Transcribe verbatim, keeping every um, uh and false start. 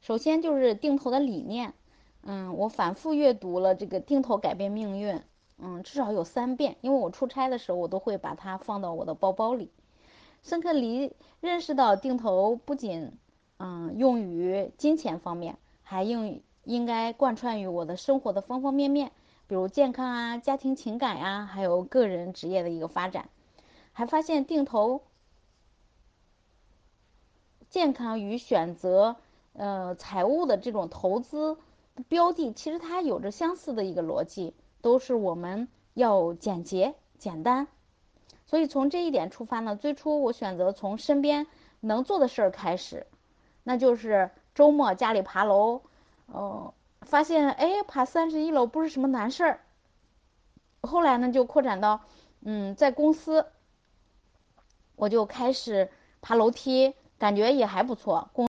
首先就是定投的理念，嗯，我反复阅读了这个《定投改变命运》，嗯，至少有三遍，因为我出差的时候我都会把它放到我的包包里。深刻理认识到定投不仅嗯用于金钱方面，还应应该贯穿于我的生活的方方面面，比如健康啊、家庭情感啊，还有个人职业的一个发展。还发现定投健康与选择呃财务的这种投资标的，其实它有着相似的一个逻辑，都是我们要简洁简单。所以从这一点出发呢，最初我选择从身边能做的事儿开始，那就是周末家里爬楼，呃，发现哎爬三十一楼不是什么难事儿。后来呢就扩展到，嗯，在公司我就开始爬楼梯，感觉也还不错。公